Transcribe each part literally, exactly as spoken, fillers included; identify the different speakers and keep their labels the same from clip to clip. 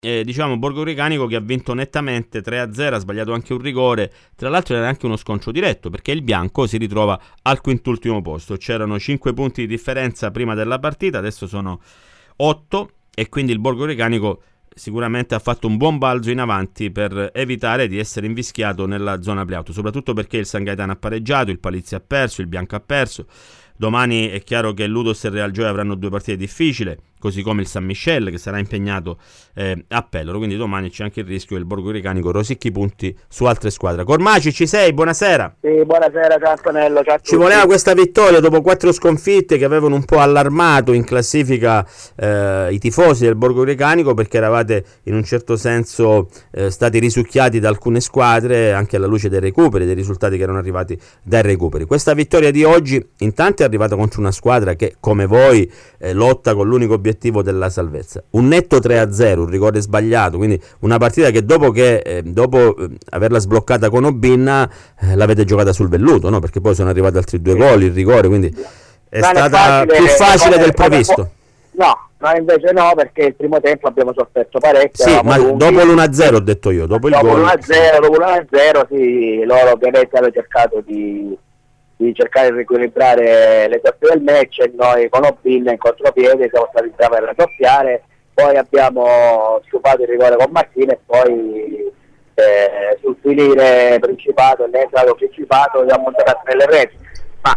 Speaker 1: eh, diciamo Borgo Grecanico che ha vinto nettamente tre a zero, ha sbagliato anche un rigore, tra l'altro era anche uno scontro diretto perché il bianco si ritrova al quintultimo posto, c'erano cinque punti di differenza prima della partita, adesso sono otto e quindi il Borgo Grecanico sicuramente ha fatto un buon balzo in avanti per evitare di essere invischiato nella zona play-out, soprattutto perché il San Gaetano ha pareggiato, il Palizzi ha perso, il Bianco ha perso. Domani è chiaro che il Ludos e il Real Gioia avranno due partite difficili, così come il San Michele che sarà impegnato eh, a Peloro, quindi domani c'è anche il rischio che il Borgo Grecanico rosicchi punti su altre squadre. Cormaci, ci sei? Buonasera.
Speaker 2: Sì, buonasera, ciao Antonello, ciao a tutti.
Speaker 1: Ci voleva questa vittoria dopo quattro sconfitte che avevano un po' allarmato in classifica eh, i tifosi del Borgo Grecanico, perché eravate in un certo senso eh, stati risucchiati da alcune squadre anche alla luce dei recuperi, dei risultati che erano arrivati dai recuperi. Questa vittoria di oggi intanto è arrivata contro una squadra che come voi eh, lotta con l'unico obiettivo della salvezza, un netto tre a zero, un rigore sbagliato, quindi una partita che dopo che eh, dopo eh, averla sbloccata con Obinna eh, l'avete giocata sul velluto, no? Perché poi sono arrivati altri due gol, il rigore, quindi è
Speaker 2: non
Speaker 1: stata
Speaker 2: è facile,
Speaker 1: più facile
Speaker 2: come,
Speaker 1: del previsto.
Speaker 2: No, no, invece no, perché il primo tempo abbiamo sofferto parecchio.
Speaker 1: Sì, ma
Speaker 2: lunghi.
Speaker 1: dopo l'uno a zero ho detto io, dopo il
Speaker 2: dopo
Speaker 1: gol.
Speaker 2: l'uno a zero, dopo l'uno a zero, sì, loro ovviamente hanno cercato di, di cercare di riequilibrare le sorti del match e noi con Obinna in contropiede siamo stati bravi a raddoppiare, poi abbiamo sciupato il rigore con Martina e poi eh, sul finire Principato, l'entrato Principato abbiamo montato nelle reti. Ma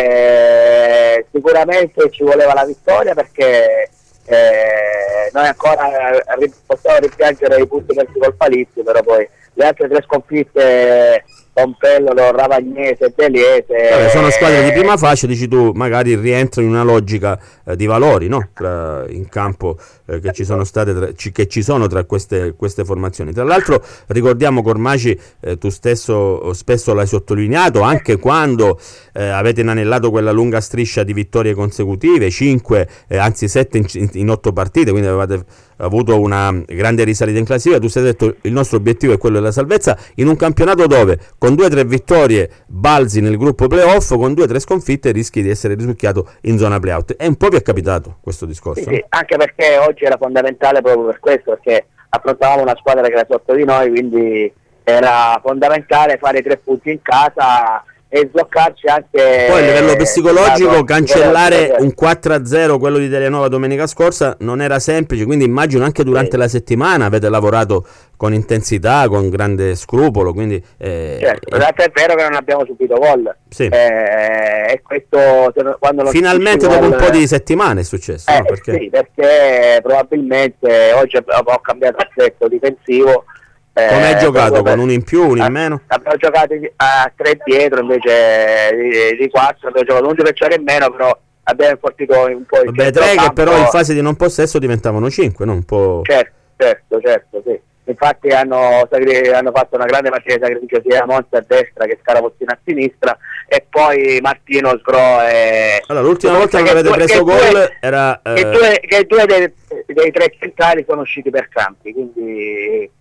Speaker 2: eh, sicuramente ci voleva la vittoria perché eh, noi ancora eh, possiamo rimpiangere i punti persi col Palizzi, però poi le altre tre sconfitte con Pello, Ravagnese e Deliese
Speaker 1: Vabbè, sono squadre di prima fascia, dici tu, magari rientrano in una logica eh, di valori, no? Tra, in campo eh, che ci sono state tra, ci, che ci sono tra queste, queste formazioni. Tra l'altro ricordiamo Cormaci, eh, tu stesso spesso l'hai sottolineato, anche quando eh, avete inanellato quella lunga striscia di vittorie consecutive, cinque eh, anzi sette in, in, in otto partite, quindi avevate avuto una grande risalita in classifica. Tu sei detto il nostro obiettivo è quello della salvezza in un campionato dove con due o tre vittorie balzi nel gruppo playoff, con due o tre sconfitte rischi di essere risucchiato in zona playout. E un po' vi è capitato questo discorso?
Speaker 2: Sì, sì, anche perché oggi era fondamentale proprio per questo, perché affrontavamo una squadra che era sotto di noi, quindi era fondamentale fare tre punti in casa e sbloccarci anche.
Speaker 1: Poi a livello psicologico
Speaker 2: eh,
Speaker 1: cancellare un quattro a zero, quello di Teleanova domenica scorsa, non era semplice, quindi immagino anche durante sì. la settimana avete lavorato con intensità, con grande scrupolo, quindi
Speaker 2: eh, certo, eh, è vero che non abbiamo subito gol,
Speaker 1: sì.
Speaker 2: eh, e questo quando non
Speaker 1: finalmente dopo gol, un po' di settimane è successo,
Speaker 2: eh,
Speaker 1: no? Perché?
Speaker 2: Sì, perché probabilmente oggi ho cambiato aspetto difensivo.
Speaker 1: Come hai eh, giocato? Con uno in più, uno in meno?
Speaker 2: Abbiamo giocato a tre dietro invece di, di quattro, abbiamo giocato un difensore in meno, però abbiamo fortito un po' il
Speaker 1: Vabbè, tre che però in fase di non possesso diventavano cinque, no? Un po'.
Speaker 2: Certo, certo, certo, sì. Infatti hanno, hanno fatto una grande partita di sacrificio sia Monza a destra che Scarapozzino a sinistra e poi Martino Sgro e...
Speaker 1: Allora l'ultima volta che, che avete due, preso gol due, era...
Speaker 2: Che eh... due, che due dei, dei tre centrali sono usciti per campi, quindi...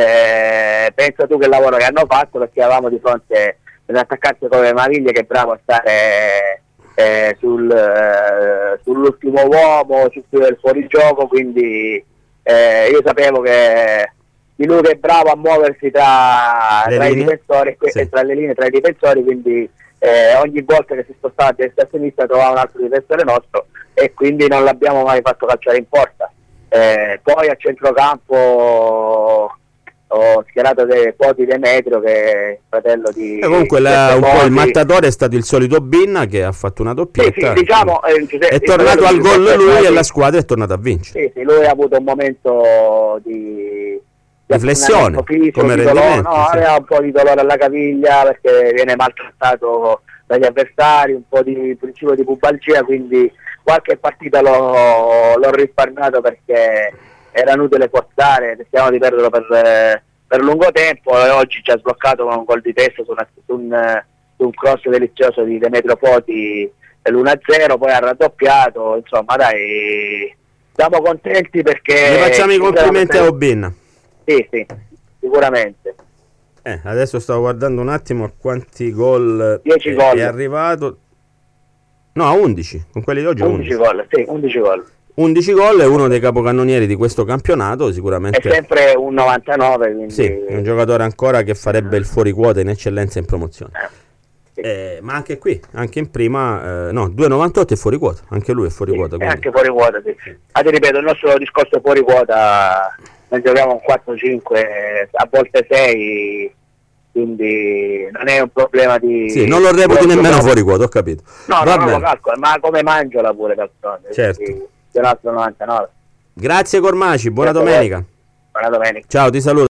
Speaker 2: Eh, penso tu che il lavoro che hanno fatto, perché avevamo di fronte un attaccante come Maviglia che è bravo a stare eh, sul, eh, sull'ultimo uomo, sul fuorigioco, quindi eh, io sapevo che di lui che è bravo a muoversi tra, tra i difensori sì. e tra le linee tra i difensori, quindi eh, ogni volta che si spostava a destra e a sinistra trovava un altro difensore nostro e quindi non l'abbiamo mai fatto calciare in porta. Eh, poi a centrocampo ho schierato dei Poti Demetrio che è il fratello di
Speaker 1: e comunque la, un po' il mattatore è stato il solito Binna che ha fatto una doppietta,
Speaker 2: sì, sì, diciamo, eh, cioè,
Speaker 1: è tornato al gol lui e la squadra è tornata a vincere.
Speaker 2: Sì, sì, lui ha avuto un momento di
Speaker 1: riflessione
Speaker 2: fisico,
Speaker 1: come
Speaker 2: di dolore,
Speaker 1: rendimento,
Speaker 2: no,
Speaker 1: sì.
Speaker 2: aveva un po' di dolore alla caviglia perché viene maltrattato dagli avversari, un po' di principio di pubalgia, quindi qualche partita l'ho, l'ho risparmiato perché era inutile forzare, rischiamo di perderlo per, per lungo tempo e oggi ci ha sbloccato con un gol di testa su, una, su, un, su un cross delizioso di Demetrio Poti l'uno a zero, poi ha raddoppiato, insomma dai, siamo contenti perché...
Speaker 1: Ne facciamo i complimenti a Obinna.
Speaker 2: Sì, sì, sicuramente.
Speaker 1: Eh, adesso stavo guardando un attimo a quanti gol
Speaker 2: dieci
Speaker 1: è,
Speaker 2: gol
Speaker 1: è arrivato. No, a undici, con quelli di oggi
Speaker 2: undici gol, sì, undici gol.
Speaker 1: undici gol, è uno dei capocannonieri di questo campionato, sicuramente.
Speaker 2: È sempre un novantanove, quindi...
Speaker 1: Sì, è un giocatore ancora che farebbe il fuori quota in eccellenza in promozione.
Speaker 2: Eh.
Speaker 1: Eh, ma anche qui, anche in prima, eh, no, due virgola novantotto è fuori quota, anche lui è fuori
Speaker 2: Sì,
Speaker 1: quota.
Speaker 2: è
Speaker 1: Quindi.
Speaker 2: anche fuori quota, sì. Ma ti ripeto, il nostro discorso fuori quota, noi giochiamo un quattro cinque, a volte sei, quindi non è un problema di...
Speaker 1: Sì, non lo reputi nemmeno fuori quota, ho capito.
Speaker 2: No,
Speaker 1: Va
Speaker 2: no, non
Speaker 1: bene.
Speaker 2: lo calcolo, ma come mangiola pure d'altronde.
Speaker 1: Certo.
Speaker 2: Quindi, un altro novantanove.
Speaker 1: Grazie Cormaci, buona
Speaker 2: Certo,
Speaker 1: domenica.
Speaker 2: Buona domenica.
Speaker 1: Ciao, ti saluto.